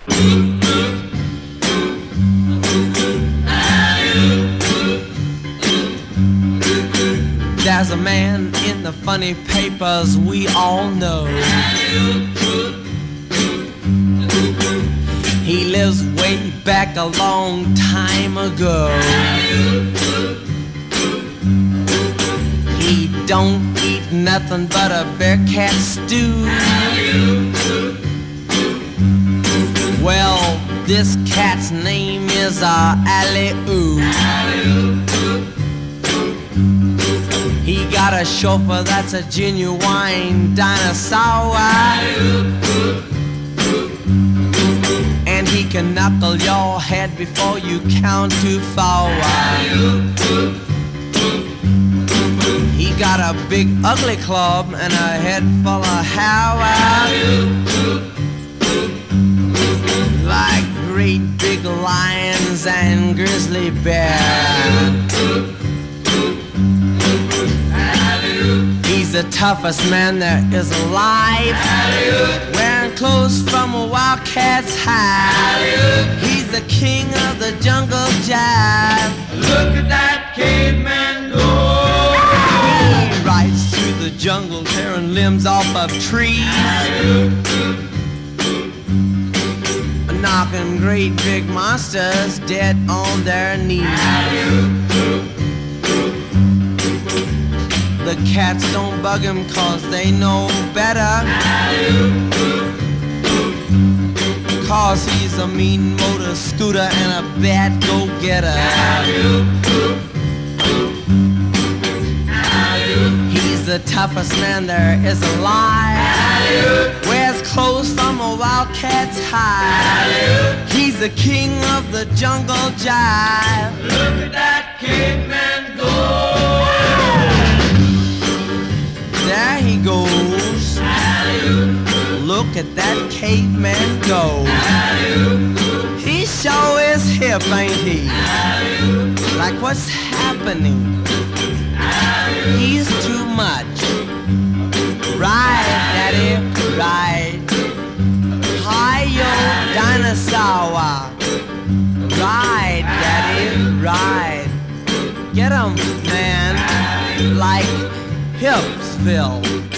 There's a man in the funny papers we all know. He lives way back a long time ago. He don't eat nothing but a bear cat stew. Well, this cat's name is Alley-Oo. He got a chauffeur that's a genuine dinosaur. And he can knuckle your head before you count to 4. He got a big ugly club and a head full of hair. Like great big lions and grizzly bears. He's the toughest man there is alive. Wearing clothes from a wildcat's hide. He's the king of the jungle jive. Look at that caveman go. He rides through the jungle tearing limbs off of trees. Knocking great big monsters dead on their knees. The cats don't bug him 'cause they know better. 'Cause he's a mean motor scooter and a bad go-getter. He's the toughest man there is alive. Wears clothes from a wildcat's hide. He's the king of the jungle jive. Look at that caveman go. There he goes. Look at that caveman go. He sure is hip, ain't he? Like what's happening? He's too much. Right, daddy, right. Hi-yo, dinosaur. Right, daddy, right. Get him, man. Like Hipsville.